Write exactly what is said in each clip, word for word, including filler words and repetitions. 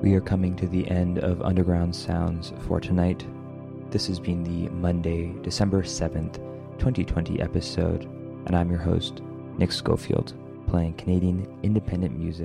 We are coming to the end of Underground Sounds for tonight. This has been the Monday, December seventh, twenty twenty episode, and I'm your host, Nick Schofield, playing Canadian independent music.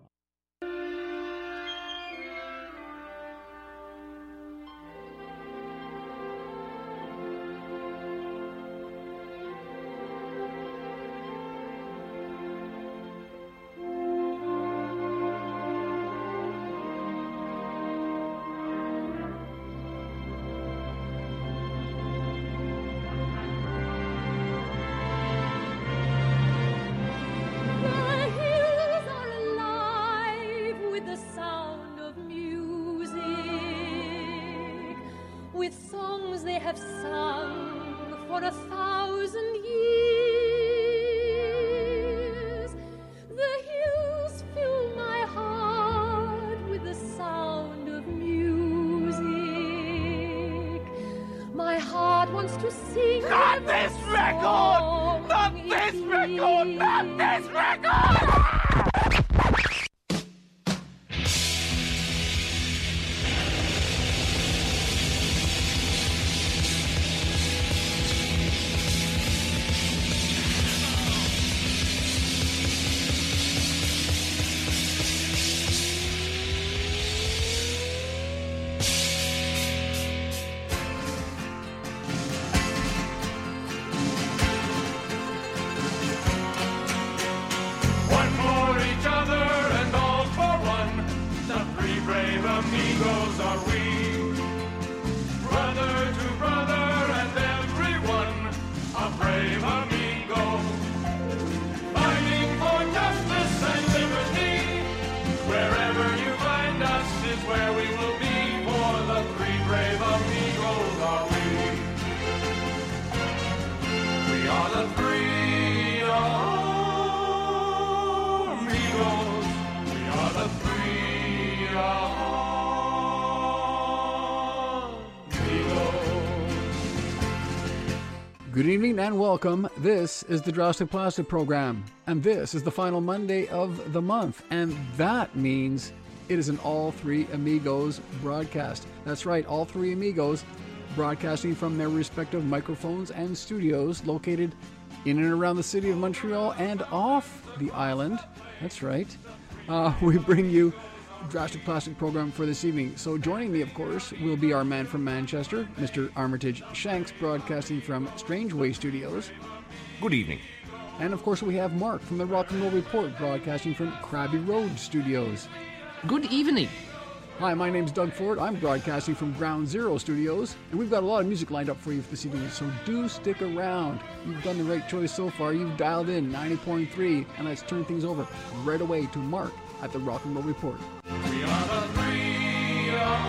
Good evening and welcome. This is the Drastic Plastic program, and this is the final Monday of the month, and that means it is an All Three Amigos broadcast. That's right, All Three Amigos broadcasting from their respective microphones and studios located in and around the city of Montreal and off the island. That's right. Uh, we bring you Drastic Plastic program for this evening. So joining me, of course, will be our man from Manchester, Mister Armitage Shanks, broadcasting from Strangeway Studios. Good evening. And of course we have Mark from the Rock and Roll Report, broadcasting from Krabby Road Studios. Good evening. Hi, my name's Doug Ford. I'm broadcasting from Ground Zero Studios, and we've got a lot of music lined up for you this evening, so do stick around. You've done the right choice so far. You've dialed in ninety point three, and let's turn things over right away to Mark at the Rock and Roll Report. We are the three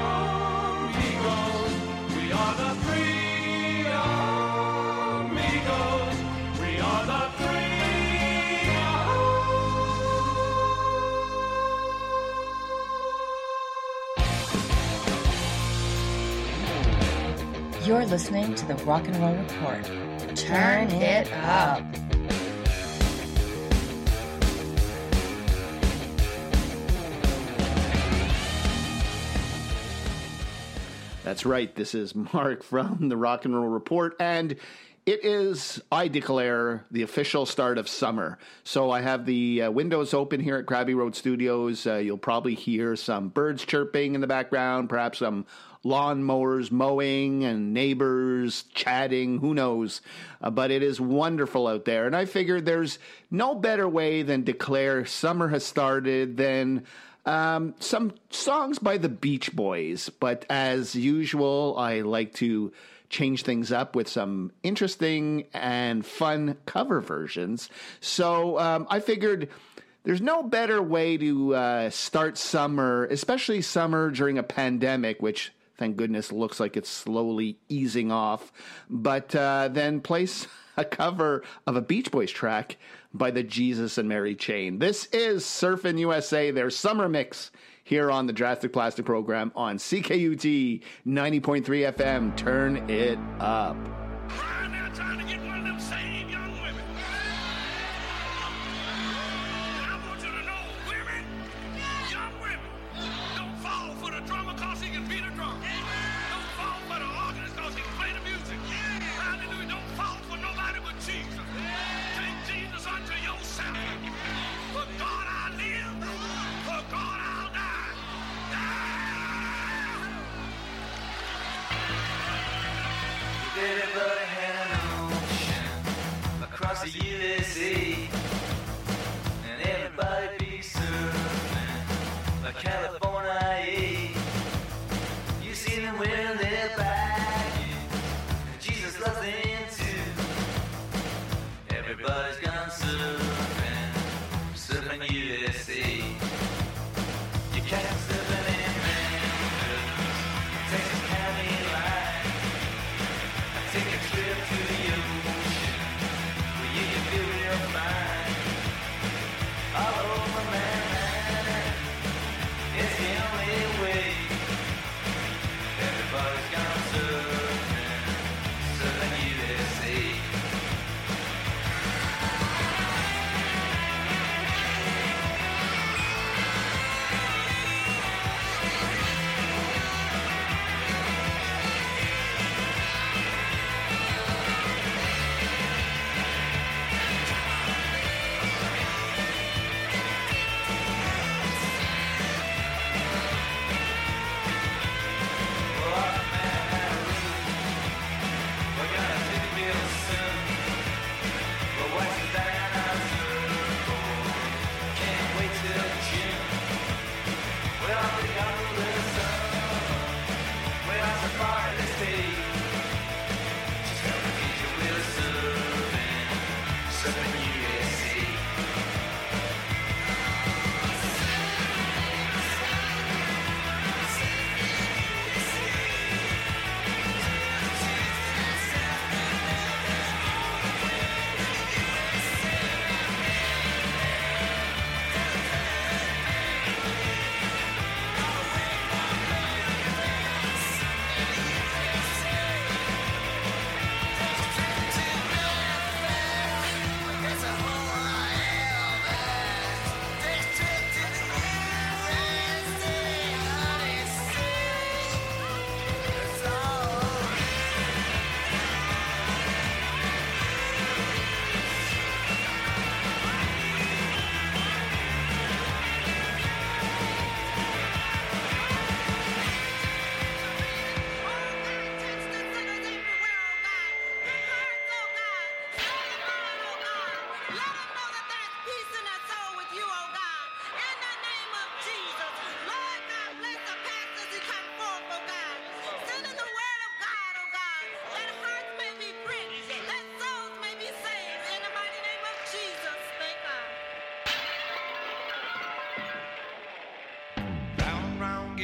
amigos. We are the three amigos. We are the three. You're listening to the Rock and Roll Report. Turn it up. That's right. This is Mark from the Rock and Roll Report, and it is, I declare, the official start of summer. So I have the uh, windows open here at Krabby Road Studios. Uh, you'll probably hear some birds chirping in the background, perhaps some lawnmowers mowing and neighbors chatting, who knows. Uh, but it is wonderful out there. And I figured there's no better way than declare summer has started than Um, some songs by the Beach Boys, but as usual, I like to change things up with some interesting and fun cover versions. So um, I figured there's no better way to uh, start summer, especially summer during a pandemic, which thank goodness looks like it's slowly easing off, but uh, then place a cover of a Beach Boys track by the Jesus and Mary Chain. This is Surfin' U S A, their summer mix here on the Drastic Plastic program on C K U T ninety point three F M. Turn it up. I'm now trying to get one of them same young women. I want you to know, women, young women, don't fall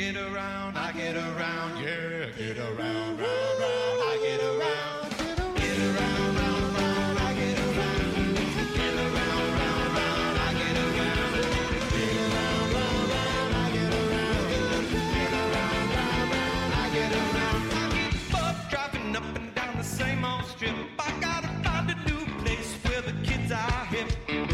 get around, I get around, yeah, get around, round, round, I get around, get around, round, round, I get around, get around, round, round, I get around, get around, round, round, I get around, get around, round, round, I get around. I get buck driving up and down the same old strip. I gotta find a new place where the kids are hip.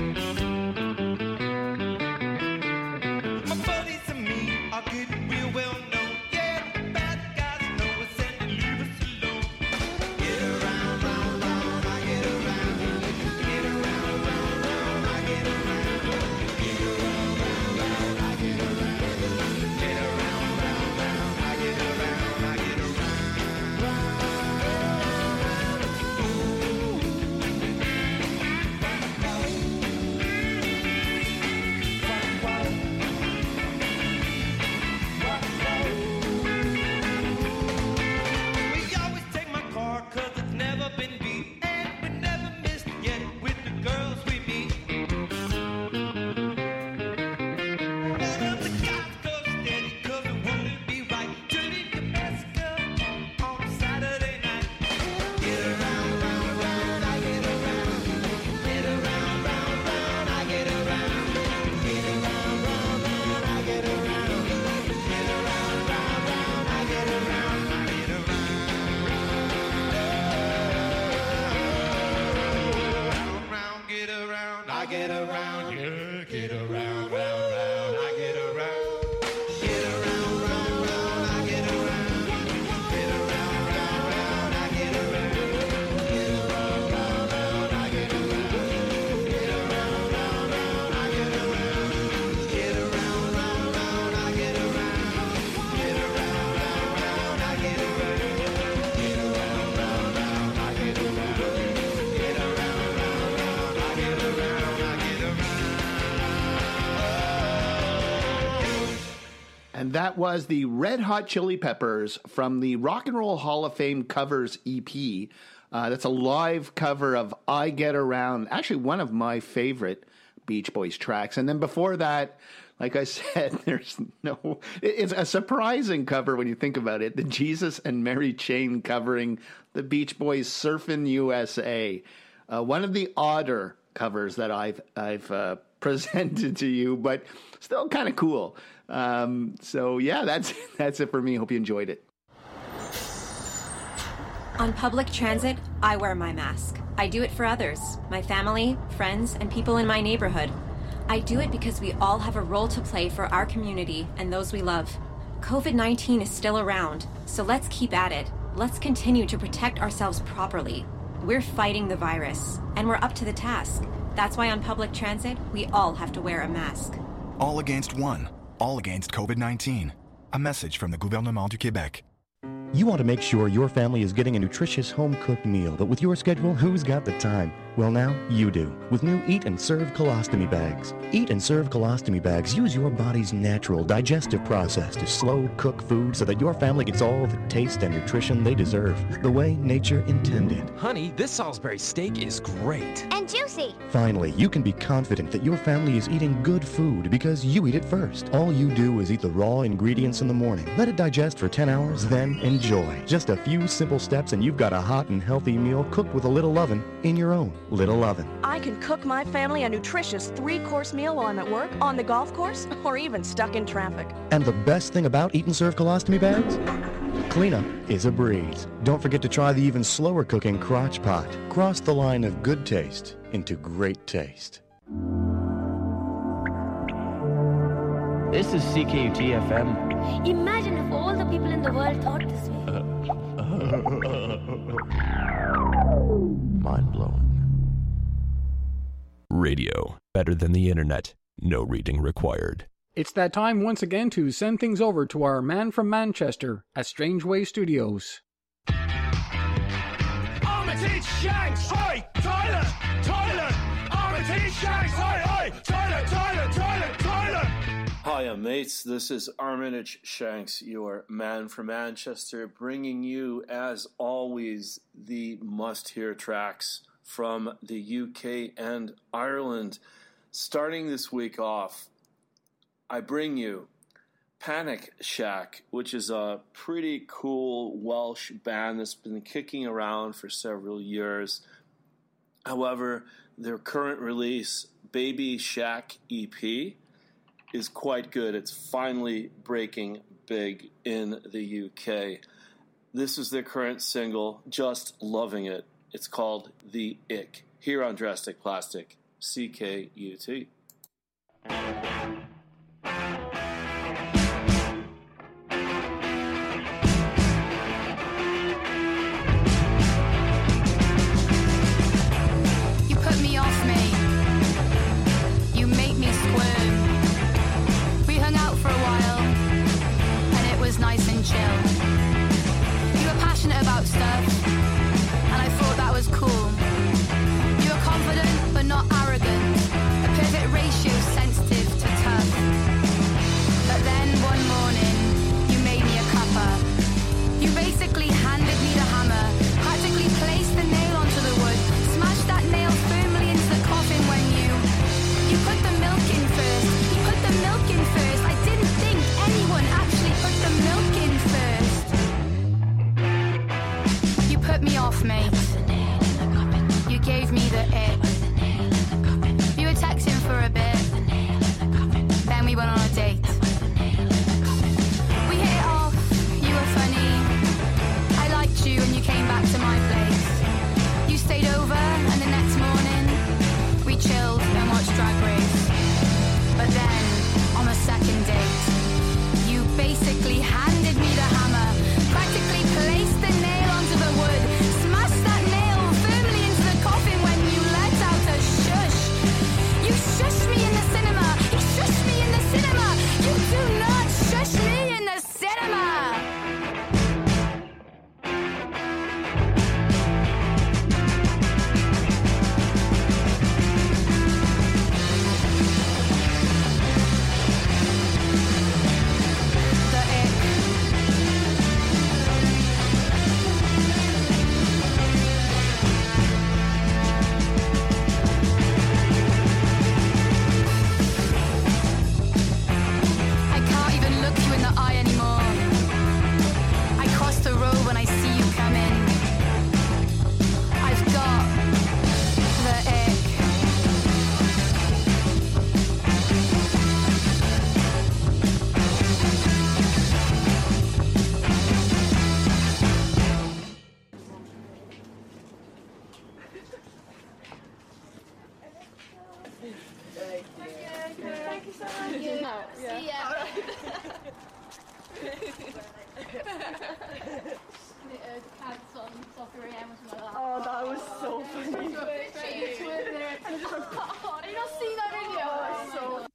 That was the Red Hot Chili Peppers from the Rock and Roll Hall of Fame Covers E P. Uh, that's a live cover of I Get Around, actually one of my favorite Beach Boys tracks. And then before that, like I said, there's no... It's a surprising cover when you think about it. The Jesus and Mary Chain covering the Beach Boys' Surfin' U S A. Uh, one of the odder covers that I've, I've uh, presented to you, but still kind of cool. Um, so yeah, that's that's it for me. Hope you enjoyed it. On public transit, I wear my mask. I do it for others, my family, friends, and people in my neighborhood. I do it because we all have a role to play for our community and those we love. covid nineteen is still around, so let's keep at it. Let's continue to protect ourselves properly. We're fighting the virus, and we're up to the task. That's why on public transit, we all have to wear a mask. All against one. All against covid nineteen. A message from the Gouvernement du Québec. You want to make sure your family is getting a nutritious home-cooked meal, but with your schedule, who's got the time? Well, now you do, with new Eat and Serve colostomy bags. Eat and Serve colostomy bags use your body's natural digestive process to slow cook food so that your family gets all the taste and nutrition they deserve, the way nature intended. Honey, this Salisbury steak is great. And juicy. Finally, you can be confident that your family is eating good food because you eat it first. All you do is eat the raw ingredients in the morning, let it digest for ten hours, then enjoy. Just a few simple steps and you've got a hot and healthy meal cooked with a little oven in your own little oven. I can cook my family a nutritious three-course meal while I'm at work, on the golf course, or even stuck in traffic. And the best thing about Eat and Serve colostomy bags? Cleanup is a breeze. Don't forget to try the even slower cooking Crotch Pot. Cross the line of good taste into great taste. This is C K U T F M. Imagine if all the people in the world thought this way. Mind-blowing. Radio. Better than the internet. No reading required. It's that time once again to send things over to our man from Manchester at Strange Way Studios. Armitage Shanks! Oi! Toilet! Toilet! Armitage Shanks! Oi! Oi! Toilet! Toilet! Toilet! Toilet! Hiya, mates. This is Armitage Shanks, your man from Manchester, bringing you, as always, the must-hear tracks from the U K and Ireland. Starting this week off, I bring you Panic Shack, which is a pretty cool Welsh band that's been kicking around for several years. However, their current release, Baby Shack E P, is quite good. It's finally breaking big in the U K. This is their current single, Just Loving It. It's called The Ick, here on Drastic Plastic, C K U T. About stuff, and I thought that was cool. You were confident but not arrogant, a perfect ratio, sensitive to tough. But then one morning, you made me a cuppa. You basically handed me the hammer, practically placed the nail onto the wood, smashed that nail firmly into the coffin when you you put the milk in first. You put the milk in first. I didn't think anyone actually put the milk in first. Put me off, mate. You gave me the ick. You were texting for a bit. Then we went on a date. We hit it off. You were funny. I liked you and you came back to my place. You stayed over and the next morning we chilled and watched Drag Race. But then, on the second date, you basically handed me the hammer, practically placed the nail onto the wood, smashed that nail firmly into the coffin when you let out a shush. You shushed me in the cinema. You shushed me in the cinema. You do not shush me in the cinema. Oh, that was so funny. Did you not see that video? Oh, so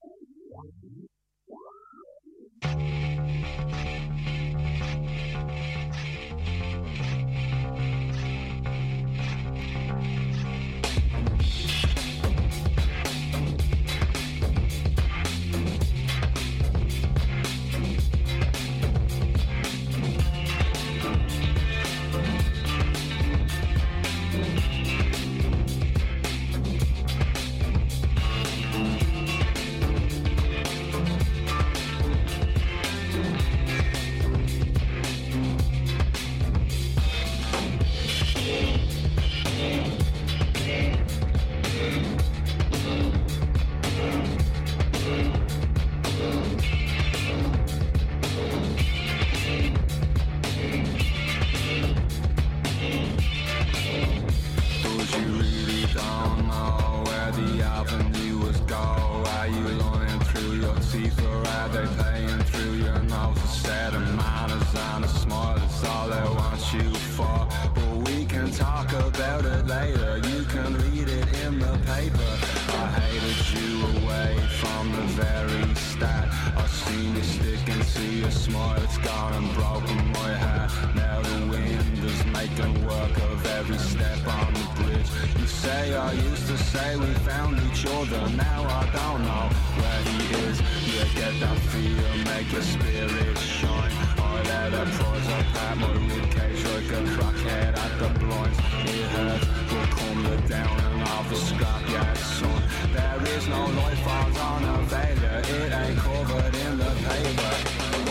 There is no life on a failure, it ain't covered in the paper.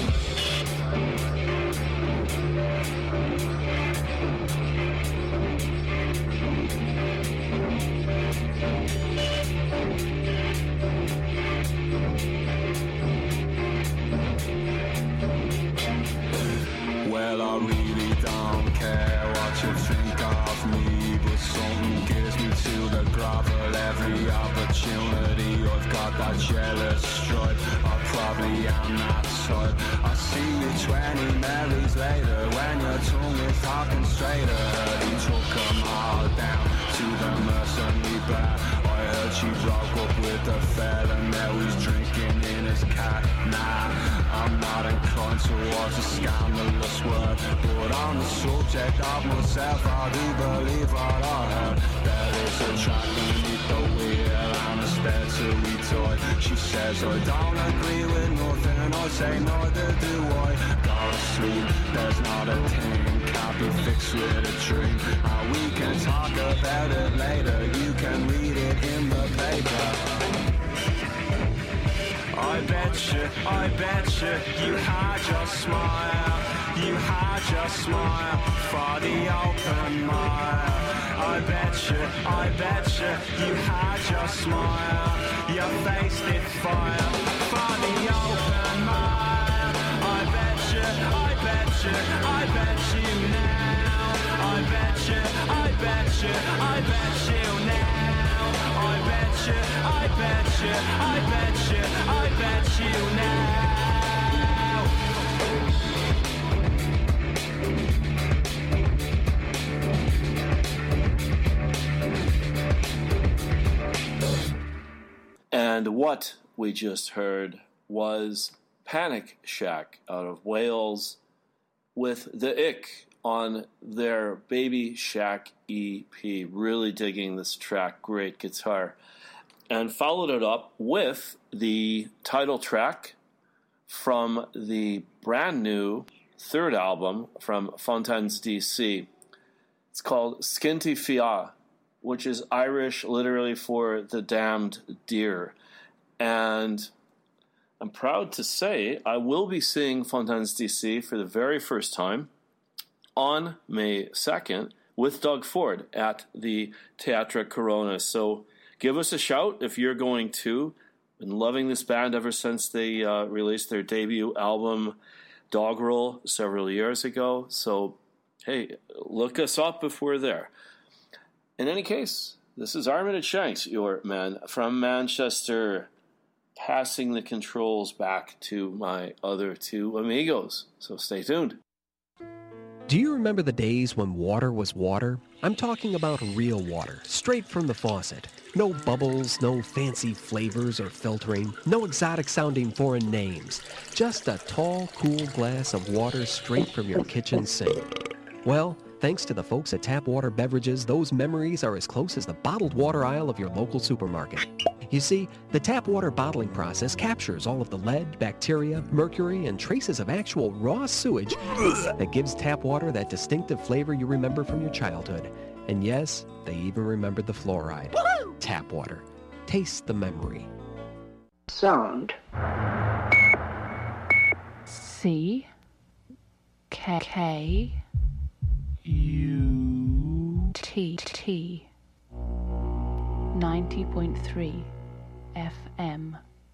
down that side. I see you twenty Marys later, when your tongue is talking straighter. You took them all down to the mercenary bar. I heard she broke up with the fella, now he's drinking in his car. Nah, I'm not inclined towards a scandalous word, but on the subject of myself, I do believe what I heard. There is a track beneath the wheel and a steadily toy. She says I don't agree with nothing, I say neither do I. Go to sleep, there's not a thing can't be fixed with a dream. And we can talk about it later, you can read it in the paper. I betcha, I betcha, you had your smile, you had your smile for the open mile. I betcha, I betcha, you had your smile, your face did fire for the open mile. I betcha, I betcha, I bet you now. I betcha, I betcha, I bet you now. I betcha, I betcha, I betcha, I bet you now. And what we just heard was Panic Shack out of Wales with The Ick on their Baby Shack E P. Really digging this track, great guitar. And followed it up with the title track from the brand new third album from Fontaines D C. It's called Scinti Fia, which is Irish literally for the damned deer. And I'm proud to say I will be seeing Fontaines D C for the very first time on May second with Doug Ford at the Teatro Corona. So give us a shout if you're going to. Been loving this band ever since they uh, released their debut album, Doggerel, several years ago. So, hey, look us up if we're there. In any case, this is Armitage Shanks, your man from Manchester, passing the controls back to my other two amigos. So stay tuned. Do you remember the days when water was water? I'm talking about real water, straight from the faucet. No bubbles, no fancy flavors or filtering, no exotic-sounding foreign names. Just a tall, cool glass of water straight from your kitchen sink. Well, thanks to the folks at Tap Water Beverages, those memories are as close as the bottled water aisle of your local supermarket. You see, the tap water bottling process captures all of the lead, bacteria, mercury, and traces of actual raw sewage that gives tap water that distinctive flavor you remember from your childhood. And yes, they even remembered the fluoride. Woo-hoo! Tap water. Taste the memory. Sound. C. K. K. U. T. T. ninety point three F M.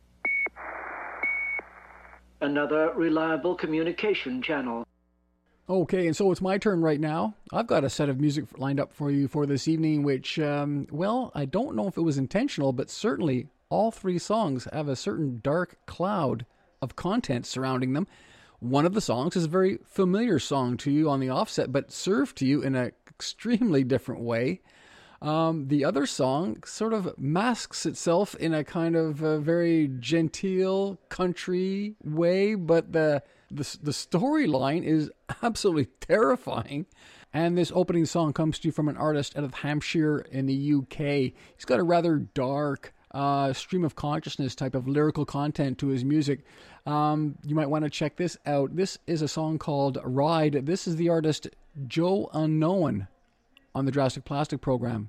Another reliable communication channel. Okay, and so it's my turn right now. I've got a set of music lined up for you for this evening, which, um, well, I don't know if it was intentional, but certainly all three songs have a certain dark cloud of content surrounding them. One of the songs is a very familiar song to you on the offset, but served to you in an extremely different way. Um, the other song sort of masks itself in a kind of a very genteel country way, but the the, the storyline is absolutely terrifying. And this opening song comes to you from an artist out of Hampshire in the U K. He's got a rather dark uh, stream of consciousness type of lyrical content to his music. Um, you might want to check this out. This is a song called Ride. This is the artist Joe Unknown on the Drastic Plastic program.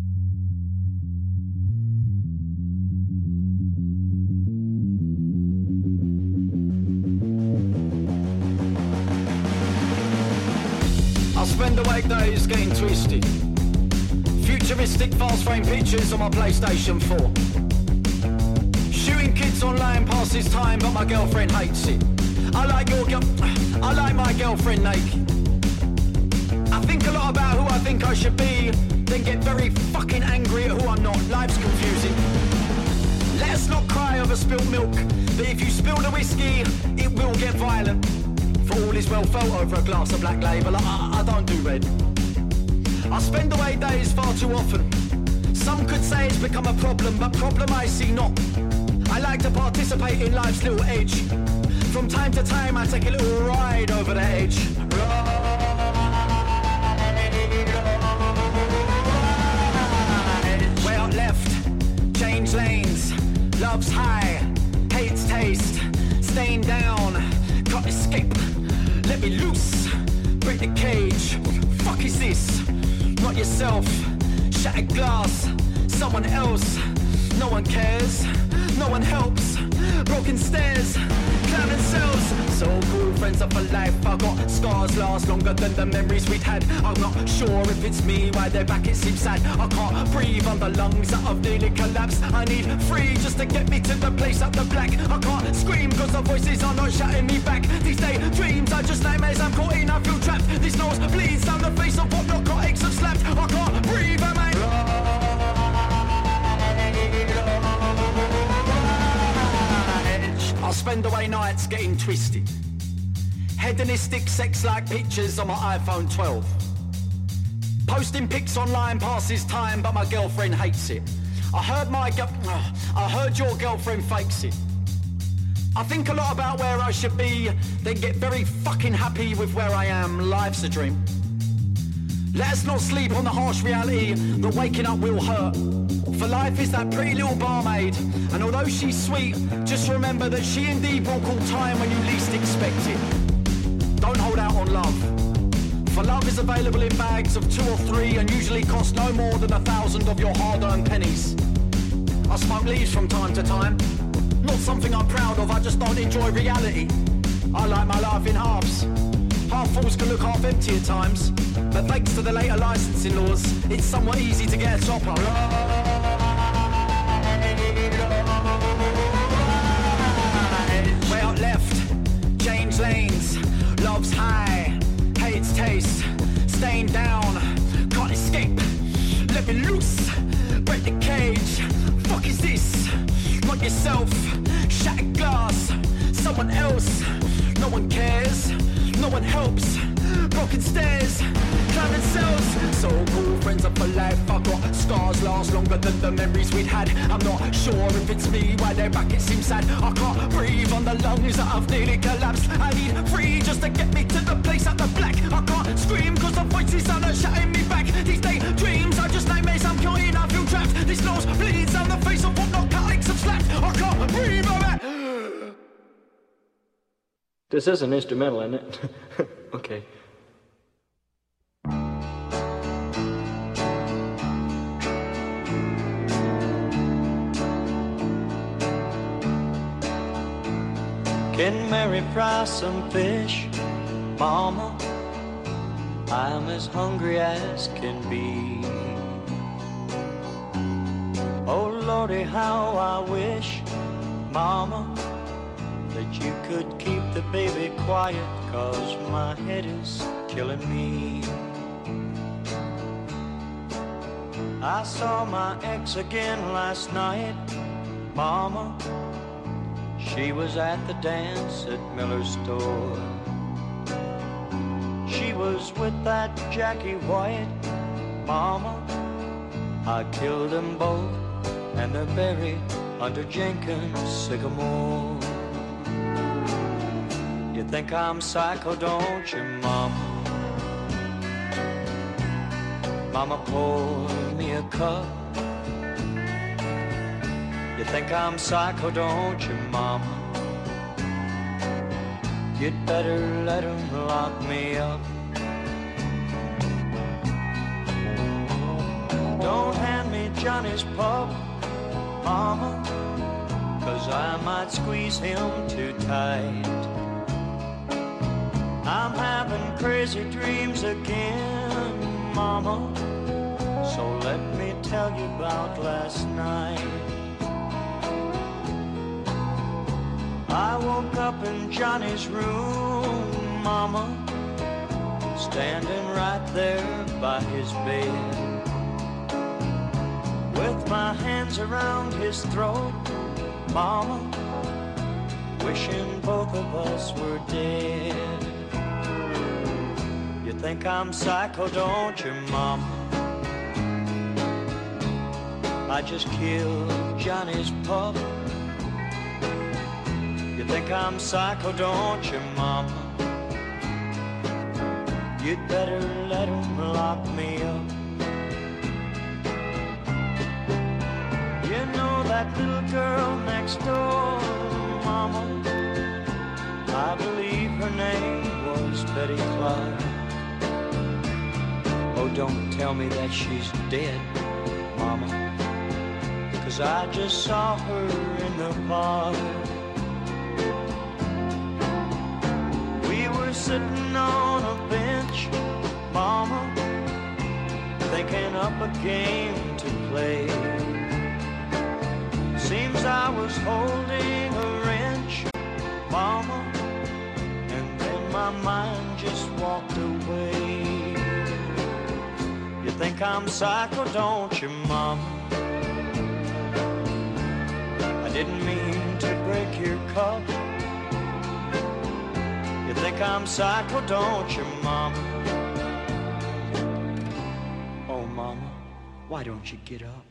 I spend the weekdays getting twisted. Futuristic fast frame pictures on my PlayStation four. Shooting kids online passes time, but my girlfriend hates it. I like your girl, I like my girlfriend naked. I think a lot about who I think I should be, then get very fucking angry at who I'm not. Life's confusing. Let's not cry over spilt milk, but if you spill the whiskey, it will get violent. For all is well felt over a glass of Black Label, I, I don't do red. I spend away days far too often. Some could say it's become a problem, but problem I see not. I like to participate in life's little edge. From time to time I take a little ride over the edge. Way out left, change lanes. Love's high, hate's taste. Staying down, can't escape. Let me loose, break the cage. Fuck is this? Not yourself. Shattered glass, someone else. No one cares, no one helps. Broken stairs, clown cells. So cool, friends are for life. I got scars last longer than the memories we'd had. I'm not sure if it's me, why they're back it seems sad. I can't breathe on the lungs that I've nearly collapsed. I need free just to get me to the place up the black. I can't scream cause the voices are not shouting me back. These daydreams are just nightmares I'm caught in, I feel trapped. This nose bleeds down the face of what narcotics have slapped. I can't breathe, am I? I'll spend away nights getting twisted. Hedonistic sex-like pictures on my iPhone twelve. Posting pics online passes time, but my girlfriend hates it. I heard my girl... I heard your girlfriend fakes it. I think a lot about where I should be, then get very fucking happy with where I am. Life's a dream. Let us not sleep on the harsh reality that waking up will hurt. For life is that pretty little barmaid, and although she's sweet, just remember that she indeed will call time when you least expect it. Don't hold out on love, for love is available in bags of two or three and usually costs no more than a thousand of your hard-earned pennies. I smoke leaves from time to time, not something I'm proud of, I just don't enjoy reality. I like my life in halves. Half fulls can look half empty at times, but thanks to the later licensing laws, it's somewhat easy to get a topper. Way out left, change lanes. Love's high, hate's taste. Staying down, can't escape. Let me loose, break the cage. Fuck is this? Not yourself. Shattered glass, someone else. No one cares, no one helps. Broken stairs, climbing cells. So cool, friends are for life. I got scars last longer than the memories we'd had. I'm not sure if it's me, why they're back it seems sad. I can't breathe on the lungs that I've nearly collapsed. I need free just to get me to the place at the black. I can't scream cause the voices are not shouting me back. These daydreams are just nightmares I'm counting, I feel trapped. This nose bleeds down the face of what narcotics have slapped. I can't breathe on it. This is an instrumental, isn't it? Okay. Can Mary fry some fish, Mama? I'm as hungry as can be. Oh Lordy, how I wish, Mama, that you could keep the baby quiet, 'cause my head is killing me. I saw my ex again last night, Mama. She was at the dance at Miller's store. She was with that Jackie White, Mama. I killed them both, and they're buried under Jenkins' sycamore. You think I'm psycho, don't you, Mama? Mama, pour me a cup. You think I'm psycho, don't you, Mama? You'd better let him lock me up. Don't hand me Johnny's pup, Mama, 'cause I might squeeze him too tight. I'm having crazy dreams again, Mama, so let me tell you about last night. I woke up in Johnny's room, Mama, standing right there by his bed. with my hands around his throat, Mama, wishing both of us were dead. You think I'm psycho, don't you, Mama? I just killed Johnny's pup. You think I'm psycho, don't you, Mama? You'd better let him lock me up. You know that little girl next door, Mama, I believe her name was Betty Clark. Oh, don't tell me that she's dead, Mama, 'cause I just saw her in the park. We were sitting on a bench, Mama, thinking up a game to play. Seems I was holding a wrench, Mama, and then my mind just walked away. You think I'm psycho, don't you, Mama? I didn't mean to break your cup. You think I'm psycho, don't you, Mama? Oh, Mama, why don't you get up?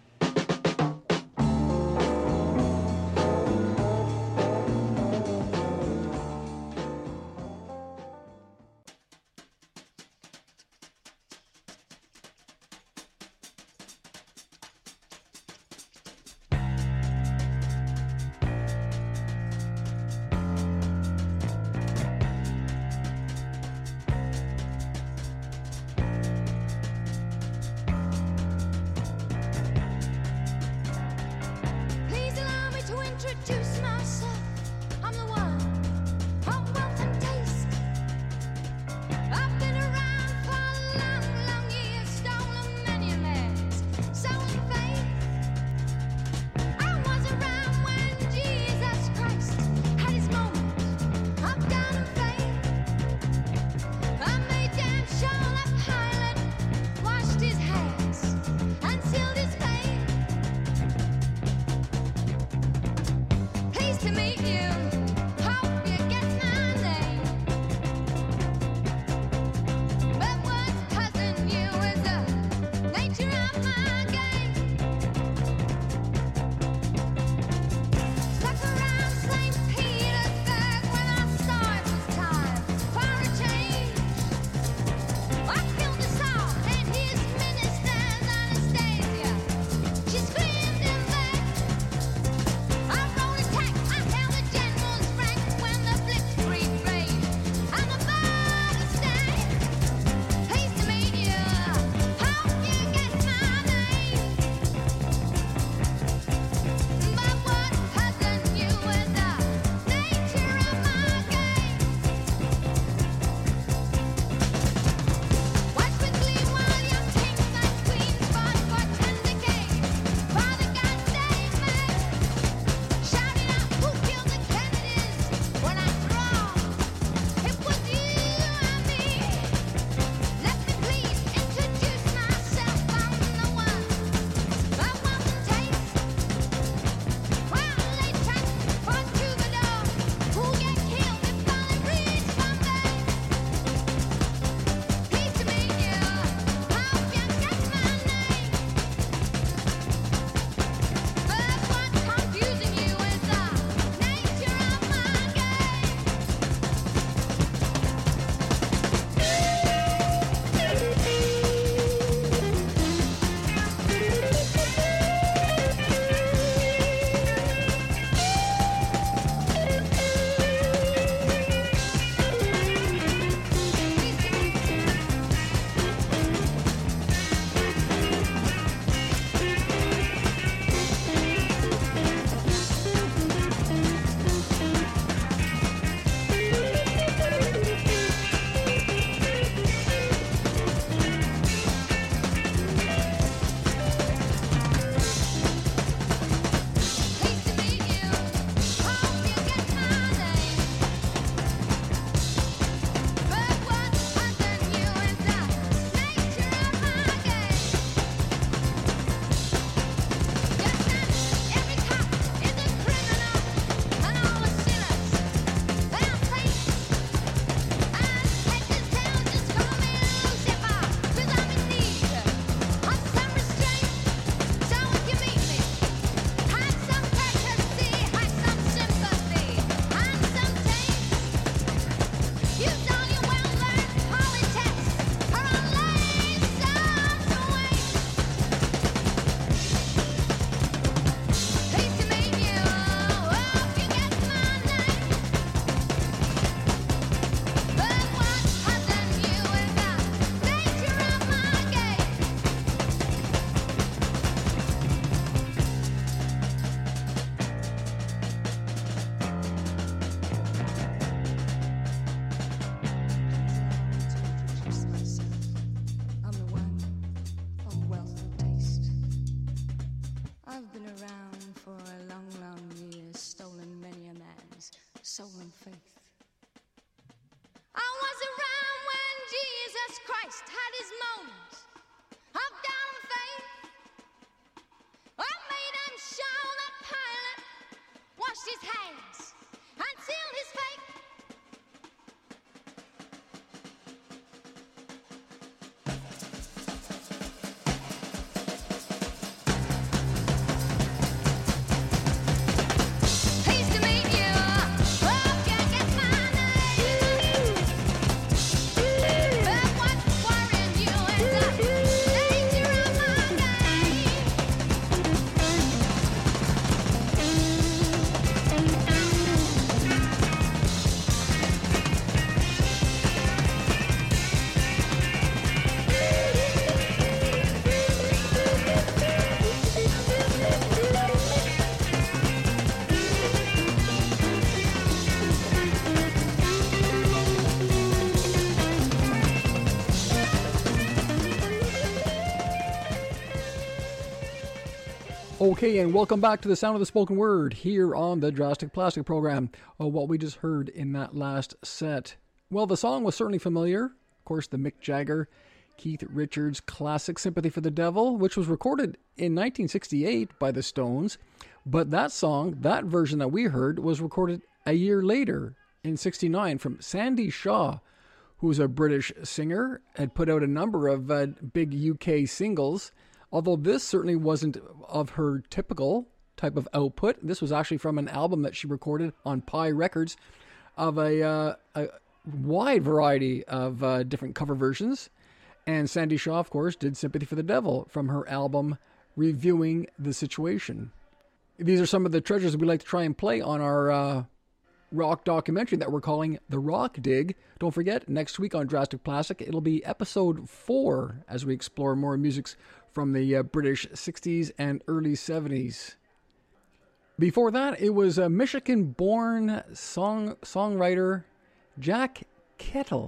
sowing faith. I was around when Jesus Christ had his moments of doubt and faith. I made him show that Pilate washed his hands and sealed his fate. Okay, and welcome back to the Sound of the Spoken Word here on the Drastic Plastic program. Oh, what we just heard in that last set. Well, the song was certainly familiar. Of course, the Mick Jagger, Keith Richards classic Sympathy for the Devil, which was recorded in nineteen sixty-eight by the Stones. But that song, that version that we heard, was recorded a year later in sixty-nine from Sandy Shaw, who's a British singer, had put out a number of uh, big U K singles. Although this certainly wasn't of her typical type of output. This was actually from an album that she recorded on Pi Records of a, uh, a wide variety of uh, different cover versions. And Sandy Shaw, of course, did Sympathy for the Devil from her album Reviewing the Situation. These are some of the treasures we like to try and play on our uh, rock documentary that we're calling The Rock Dig. Don't forget, next week on Drastic Plastic, it'll be episode four as we explore more musics from the uh, British sixties and early seventies. Before that, it was a Michigan-born song songwriter Jack Kettle,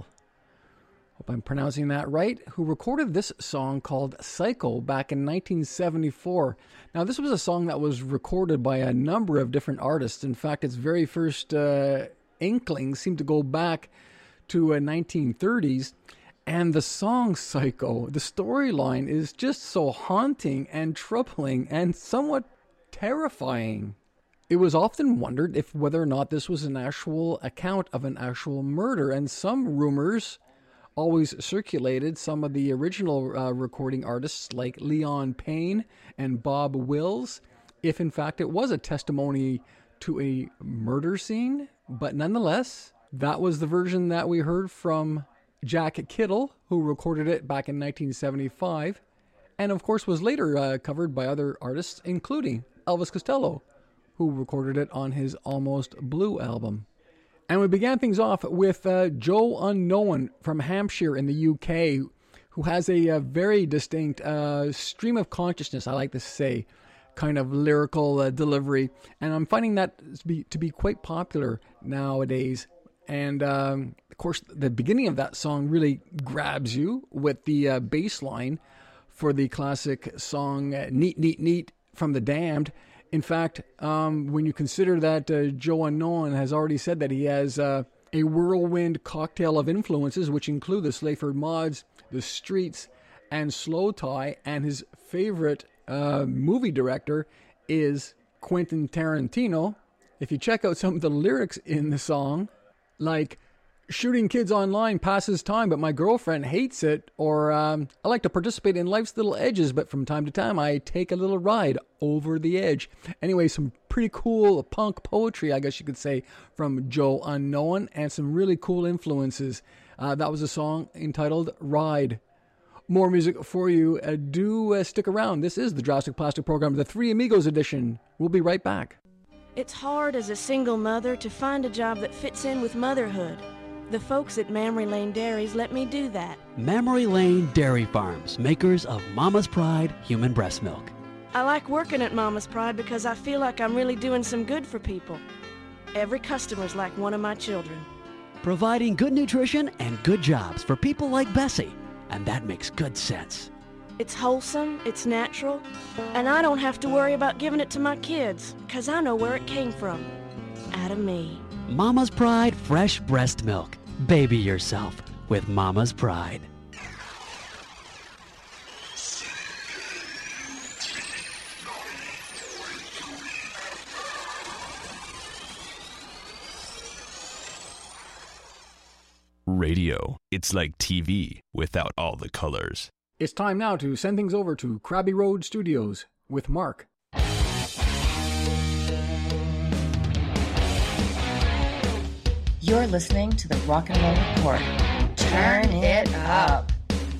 hope I'm pronouncing that right, who recorded this song called Psycho back in nineteen seventy-four. Now, this was a song that was recorded by a number of different artists. In fact, its very first uh, inklings seem to go back to uh, nineteen thirties. And the song Psycho, the storyline is just so haunting and troubling and somewhat terrifying. It was often wondered if whether or not this was an actual account of an actual murder, and some rumors always circulated. Some of the original uh, recording artists like Leon Payne and Bob Wills, if in fact it was a testimony to a murder scene. But nonetheless, that was the version that we heard from Jack Kittle, who recorded it back in nineteen seventy-five, and of course was later uh, covered by other artists, including Elvis Costello, who recorded it on his Almost Blue album. And we began things off with uh, Joe Unknown from Hampshire in the U K, who has a, a very distinct uh, stream of consciousness, I like to say, kind of lyrical uh, delivery. And I'm finding that to be, to be quite popular nowadays. And um, of course, the beginning of that song really grabs you with the uh, bass line for the classic song uh, Neat, Neat, Neat from The Damned. In fact, um, when you consider that uh, Joe Unknown has already said that he has uh, a whirlwind cocktail of influences, which include the Slayford Mods, the Streets, and Slow Tie, and his favorite uh, movie director is Quentin Tarantino. If you check out some of the lyrics in the song, like, shooting kids online passes time, but my girlfriend hates it. Or, um, I like to participate in life's little edges, but from time to time I take a little ride over the edge. Anyway, some pretty cool punk poetry, I guess you could say, from Joe Unknown, and some really cool influences. Uh, that was a song entitled Ride. More music for you. Uh, do uh, stick around. This is the Drastic Plastic program, the Three Amigos edition. We'll be right back. It's hard as a single mother to find a job that fits in with motherhood. The folks at Mammary Lane Dairies let me do that. Mammary Lane Dairy Farms, makers of Mama's Pride human breast milk. I like working at Mama's Pride because I feel like I'm really doing some good for people. Every customer's like one of my children. Providing good nutrition and good jobs for people like Bessie. And that makes good sense. It's wholesome, it's natural, and I don't have to worry about giving it to my kids, because I know where it came from. Out of me. Mama's Pride fresh breast milk. Baby yourself with Mama's Pride. Radio. It's like T V without all the colors. It's time now to send things over to Krabby Road Studios with Mark. You're listening to the Rock and Roll Report. Turn it up.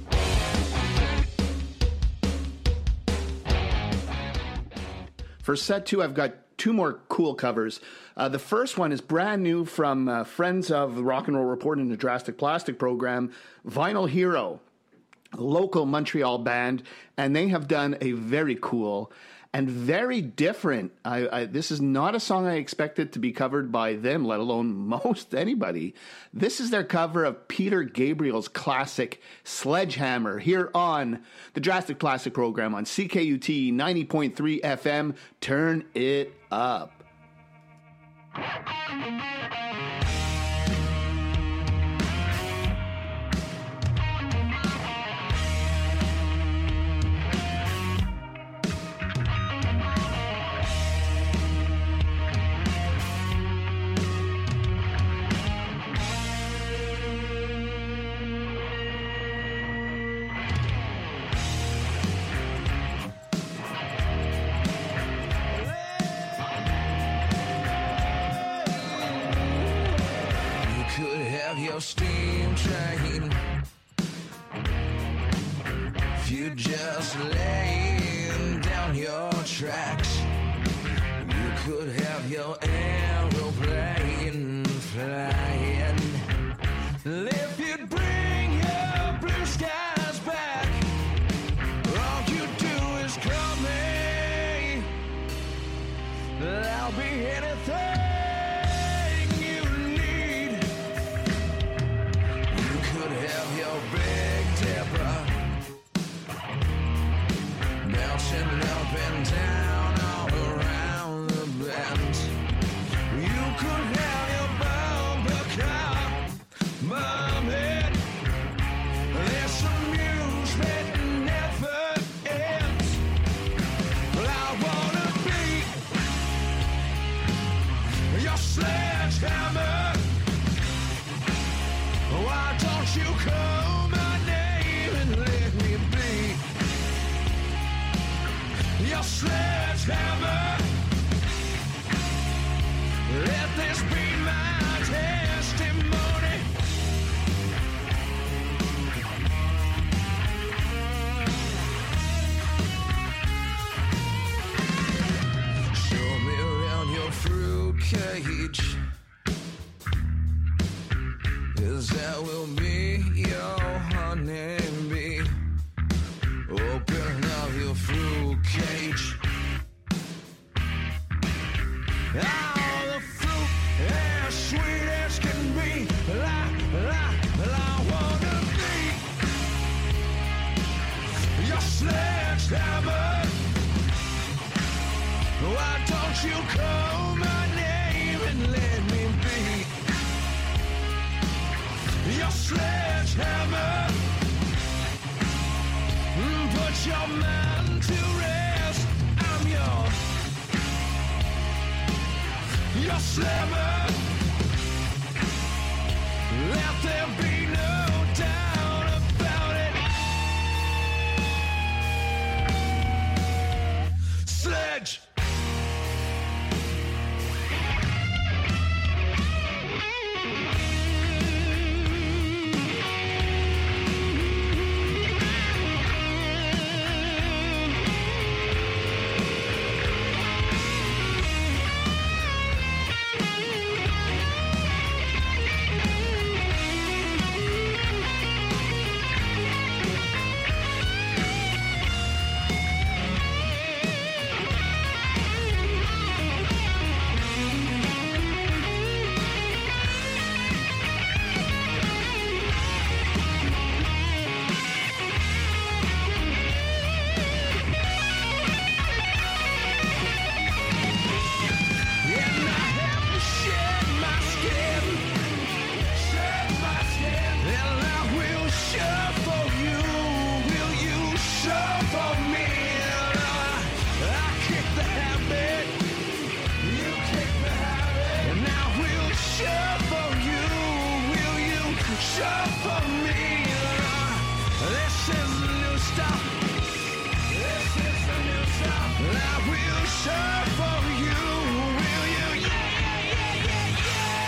For set two, I've got two more cool covers. Uh, the first one is brand new from uh, friends of the Rock and Roll Report and the Drastic Plastic program, Vinyl Hero, a local Montreal band, and they have done a very cool and very different. I, I, this is not a song I expected to be covered by them, let alone most anybody. This is their cover of Peter Gabriel's classic Sledgehammer here on the Drastic Plastic program on C K U T ninety point three F M. Turn it up. Your steam train, if you just laying down your tracks, you could have your aeroplane flying. If you'd bring your blue skies back, all you do is call me. I'll be anything. Bouncing up and down all around the bend. You could have your bumper car, Mom-head. This amusement never ends. Well, I wanna be your sledgehammer. Why don't you call my name and let me be your sledgehammer? Let this be my testimony. Show me around your fruit cage, 'cause that will be your honeybee. Open up your fruit cage. All the fruit as sweet as can be. La, la, la, I wanna be your sledgehammer. Why don't you call my name and let me be your sledgehammer? Put your mind to rest. I'm your your slammer. Let there be no doubt about it. Sledge. show for me. This is the new stuff. This is the new stuff. I will show for you. Will you? Yeah, yeah, yeah,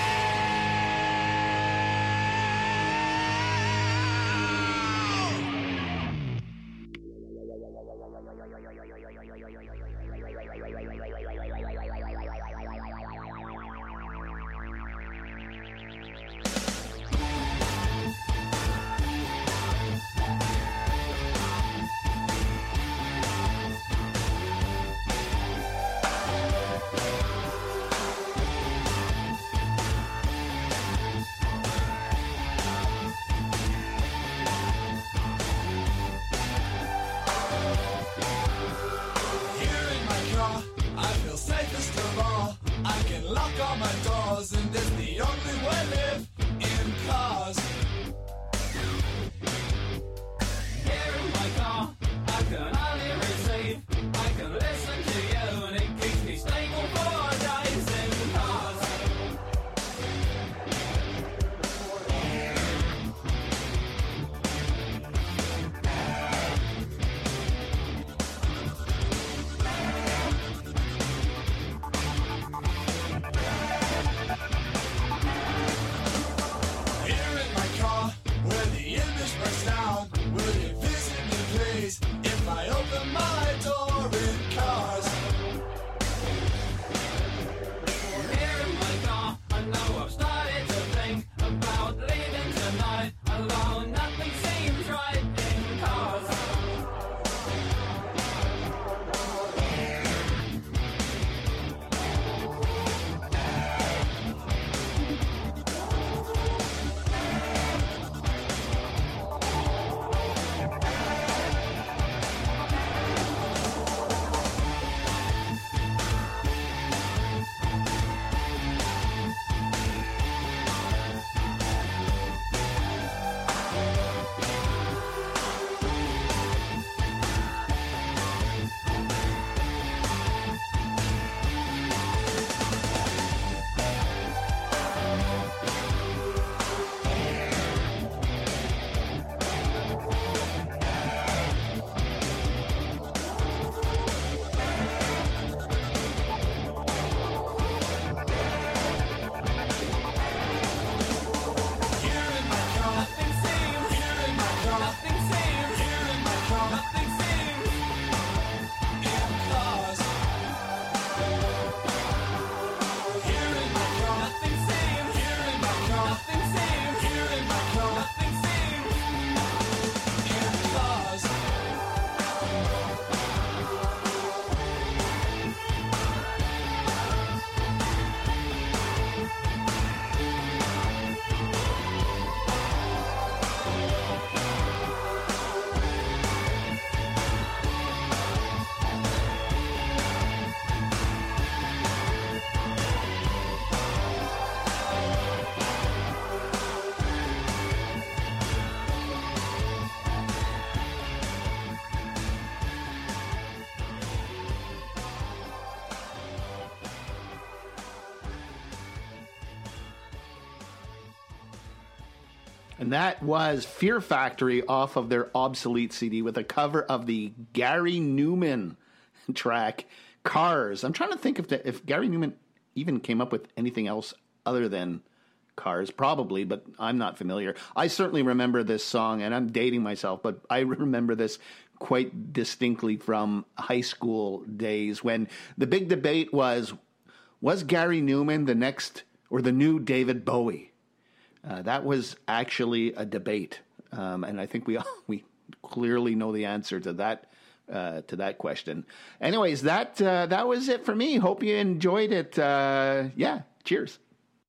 And that was Fear Factory off of their Obsolete C D with a cover of the Gary Newman track, Cars. I'm trying to think if, the, if Gary Newman even came up with anything else other than Cars, probably, but I'm not familiar. I certainly remember this song, and I'm dating myself, but I remember this quite distinctly from high school days when the big debate was, was Gary Newman the next or the new David Bowie? Uh, that was actually a debate, um, and I think we we clearly know the answer to that uh, to that question. Anyways, that uh, that was it for me. Hope you enjoyed it. Uh, yeah, cheers.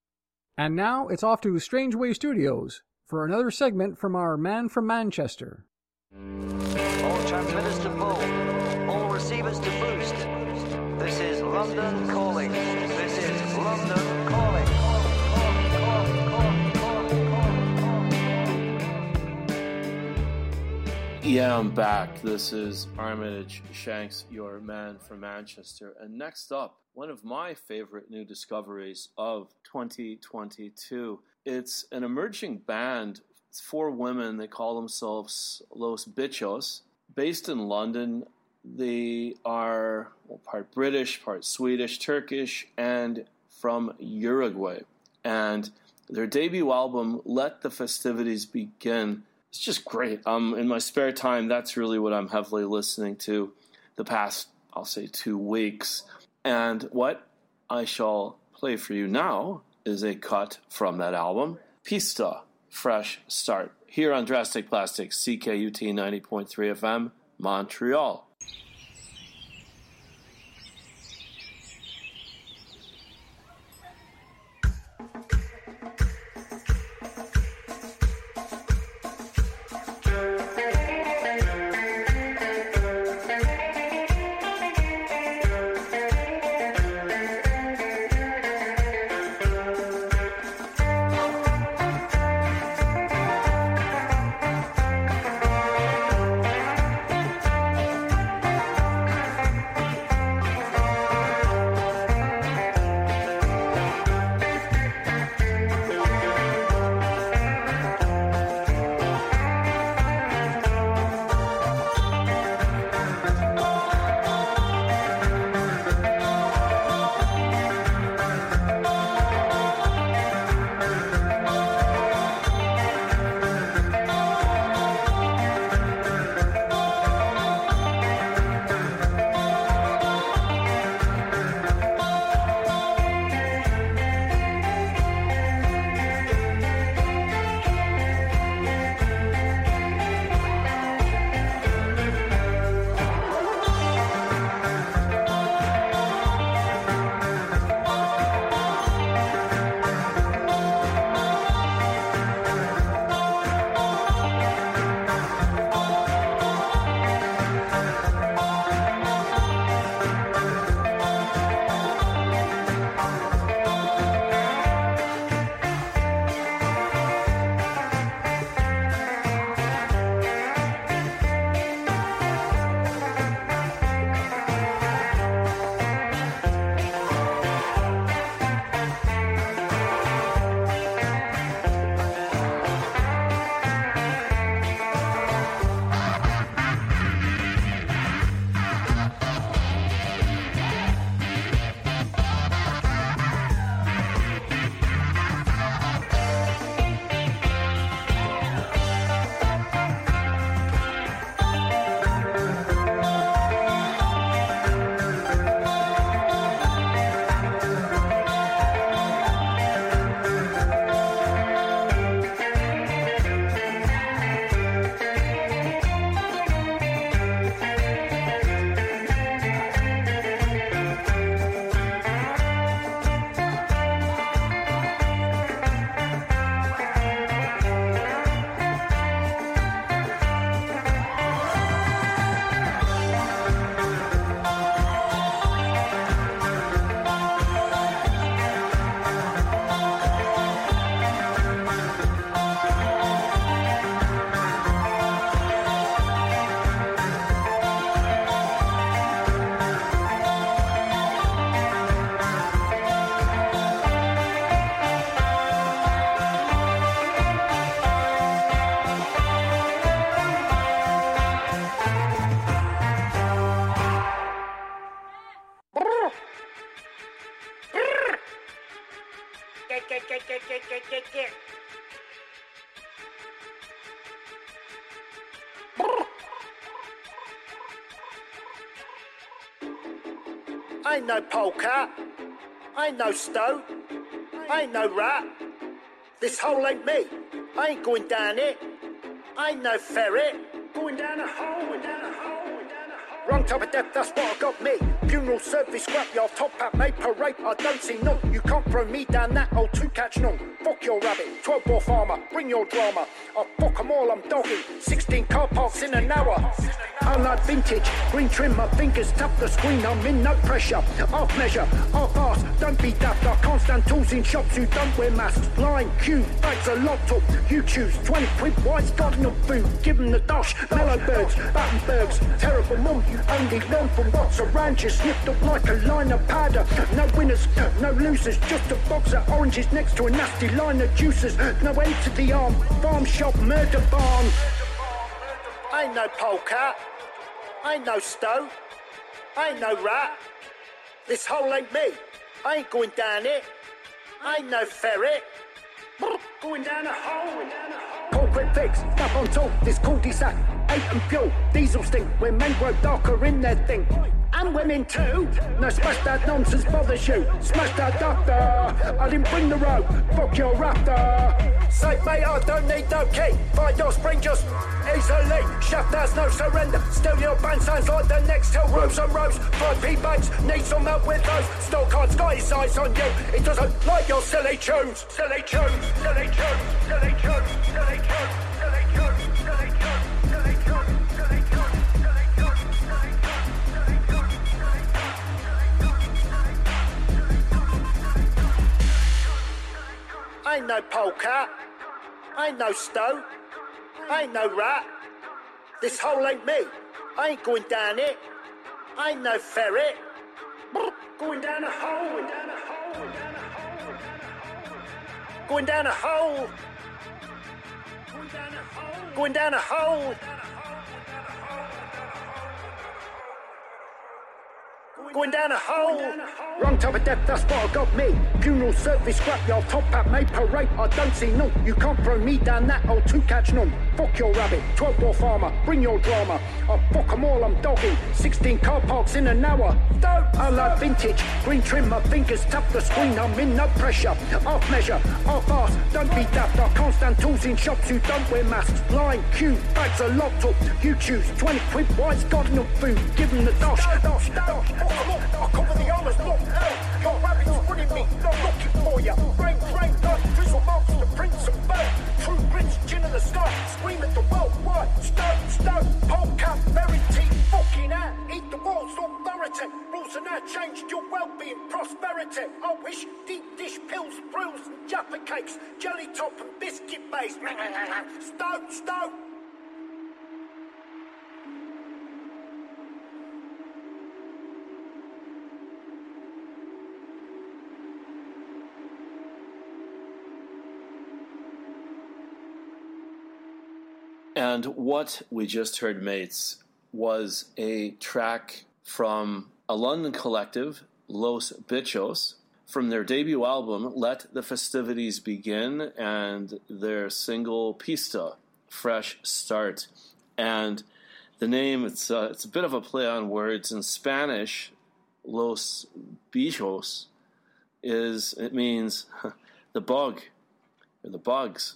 And now it's off to Strange Way Studios for another segment from our man from Manchester. All transmitters to full, all receivers to boost. This is London calling. This is London calling. Yeah, I'm back. This is Armitage Shanks, your man from Manchester. And next up, one of my favorite new discoveries of twenty twenty-two. It's an emerging band It's four women. They call themselves Los Bichos. Based in London, they are well, part British, part Swedish, Turkish, and from Uruguay. And their debut album, Let the Festivities Begin, it's just great. Um, in my spare time, that's really what I'm heavily listening to the past, I'll say, two weeks. And what I shall play for you now is a cut from that album, Pista, Fresh Start, here on Drastic Plastic, C K U T ninety point three F M, Montreal. Ain't no polecat, ain't no stoat, ain't no rat. This hole ain't me, I ain't going down it. Ain't no ferret, going down a hole, going down a hole, going down a hole. Wrong type of death, that's what I got me. Funeral service, scrapyard, top hat, made parade. I don't see none, you can't throw me down that old two-catch none. Fuck your rabbit, twelve-ball farmer, bring your drama. I fuck them all, I'm dogging, sixteen car parks in an hour. I like vintage, green trim, my fingers tap the screen, I'm in no pressure. Half measure, half arse, don't be daft. I can't stand tools in shops who don't wear masks. Line, queue, bags a lot up, you choose. twenty quid, white's got enough food, give them the dosh. Mellow birds, Battenbergs, terrible mum, you only learn from what's around you. snipped up like a line of powder. No winners, no losers, just a box of oranges next to a nasty line of juices. No end to the arm, farm shop, murder barn. Ain't no polecat, ain't no stoat, ain't no rat. This hole ain't me, I ain't going down it. Ain't no ferret, going down a hole. Concrete fix, stuff on top, this cul-de-sac, eight and fuel, diesel stink, where men grow darker in their thing. And women too. No, smash that nonsense bothers you. Smash that doctor. I didn't bring the rope. Fuck your raptor. Say, mate, I don't need no key. Find your spring just easily. Shaft, there's no surrender. Still your band sounds like the next hill. Rows and rows. five p banks. Need some help with those. Still can't got his eyes on you. It doesn't like your silly tunes. Silly tunes. Silly tunes. Silly tunes. Silly tunes. Silly tunes. Silly tunes. Silly tunes. Ain't no polecat, ain't no stoat, ain't no rat. This hole ain't me, I ain't going down it. Ain't no ferret, going down a hole, going down a hole, going down a hole. Going down a hole. Wrong type of death, that's what I got me. Funeral service, scrapyard, top hat, made parade. I don't see none. You can't throw me down that hole to catch none. Fuck your rabbit, twelve door farmer, bring your drama. I fuck them all, I'm dogging. sixteen car parks in an hour. Don't I like vintage, green trim, my fingers tap the screen. I'm in no pressure, half measure, half arse. Don't be daft, I can't stand tools in shops who don't wear masks. Line, queue, bags are locked up. You choose twenty quid, why's got enough food? Give them the dosh, dosh, dosh. I cover the armors, look out. Your rabbit's running me, not looking for ya. Rain, rain, night, drizzle marks, the prince of bad. True grits, chin in the sky, scream at the world wide. Stone, stone, polecat, verity, fucking out. Eat the world's authority. Rules are now changed, your well-being, prosperity. I wish deep dish pills, brews, and jaffa cakes, jelly top and biscuit base. Stone, stone. And what we just heard, mates, was a track from a London collective, Los Bichos, from their debut album, Let the Festivities Begin, and their single, Pista, Fresh Start. And the name, it's a, it's a bit of a play on words. In Spanish, Los Bichos, is, it means the bug, or the bugs.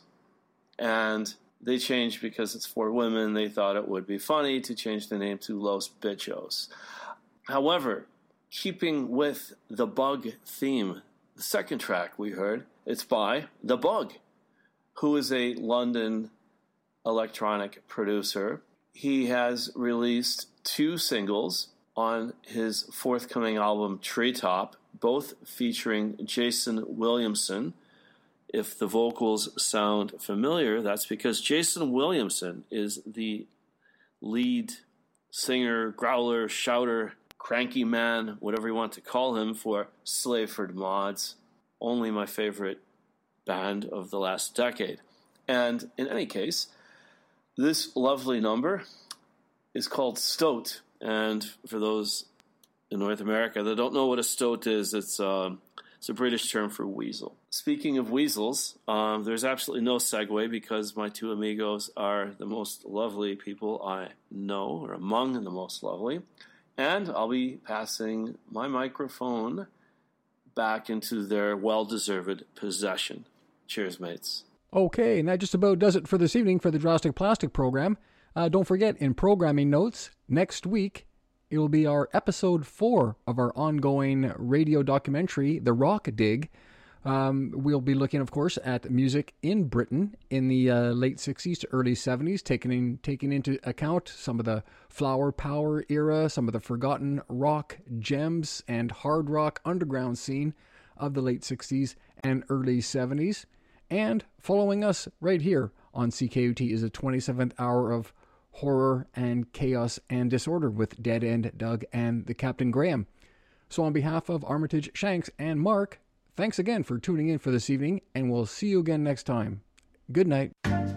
And they changed because it's for women. They thought it would be funny to change the name to Los Bichos. However, keeping with the bug theme, the second track we heard, it's by The Bug, who is a London electronic producer. He has released two singles on his forthcoming album, Treetop, both featuring Jason Williamson. If the vocals sound familiar, that's because Jason Williamson is the lead singer, growler, shouter, cranky man, whatever you want to call him, for Slaveford Mods, only my favorite band of the last decade. And in any case, this lovely number is called Stoat. And for those in North America that don't know what a stoat is, it's um, it's a British term for weasel. Speaking of weasels, um, there's absolutely no segue because my two amigos are the most lovely people I know, or among the most lovely. And I'll be passing my microphone back into their well-deserved possession. Cheers, mates. Okay, and that just about does it for this evening for the Drastic Plastic program. Uh, don't forget, in programming notes, next week, it will be our episode four of our ongoing radio documentary, The Rock Dig. Um, we'll be looking, of course, at music in Britain in the uh, late sixties to early seventies, taking in, taking into account some of the flower power era, some of the forgotten rock gems and hard rock underground scene of the late sixties and early seventies. And following us right here on C K U T is a twenty-seventh hour of horror and chaos and disorder with Dead End Doug and the Captain Graham. So on behalf of Armitage, Shanks, and Mark, thanks again for tuning in for this evening, and we'll see you again next time. Good night.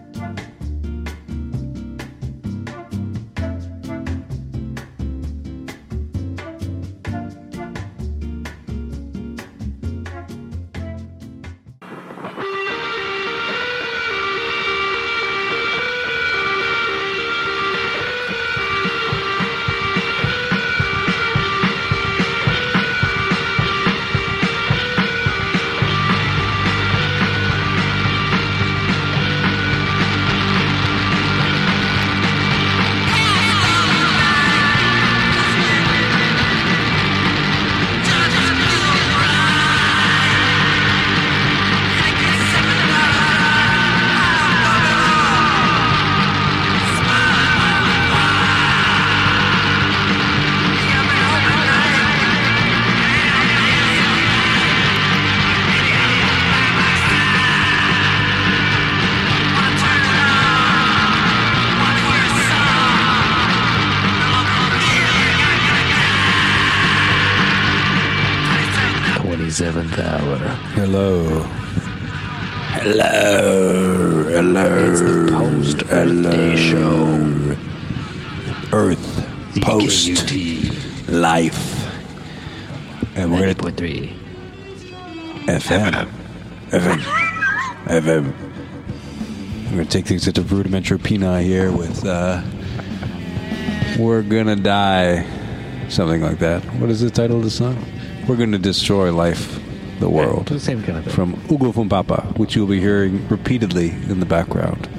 twenty-seventh hour. Hello. Hello. Hello. It's the post-birthday show. Earth. Post. Life. And we're ninety point three. F M. F M. F M. I'm going to take things into rudimentary Peni here with, uh, We're Gonna Die. Something like that. What is the title of the song? We're going to destroy life, the world. Yeah, the same kind of thing. From Ugo Fumpapa, which you'll be hearing repeatedly in the background.